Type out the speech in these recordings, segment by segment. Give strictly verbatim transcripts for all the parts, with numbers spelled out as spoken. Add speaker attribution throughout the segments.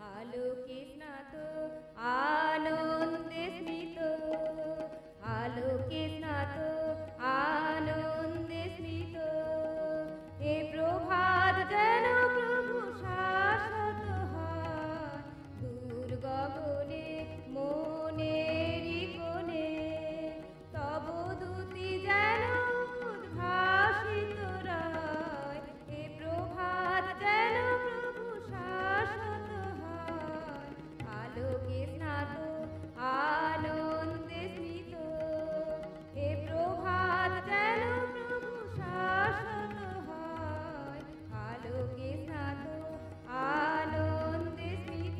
Speaker 1: আলোকে স্নাত আনন্দে স্মিত, আলোকে স্নাত আনন্দে স্মিত, এ প্রভাত যেন প্রভু শাশ্বত হয় দূর গগনে মনেরই কোণে। তব দূতি যেন উদ্ভাসিত রায়, এ প্রভাত যেন প্রভু শাশ্বত হয় আলোকে স্নাত আনন্দে স্মিত, এ প্রভাত যেন প্রভু শাশ্বত হয় আলোকে স্নাত আনন্দে স্মিত।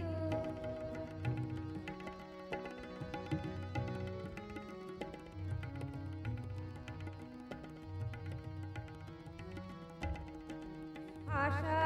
Speaker 1: আশা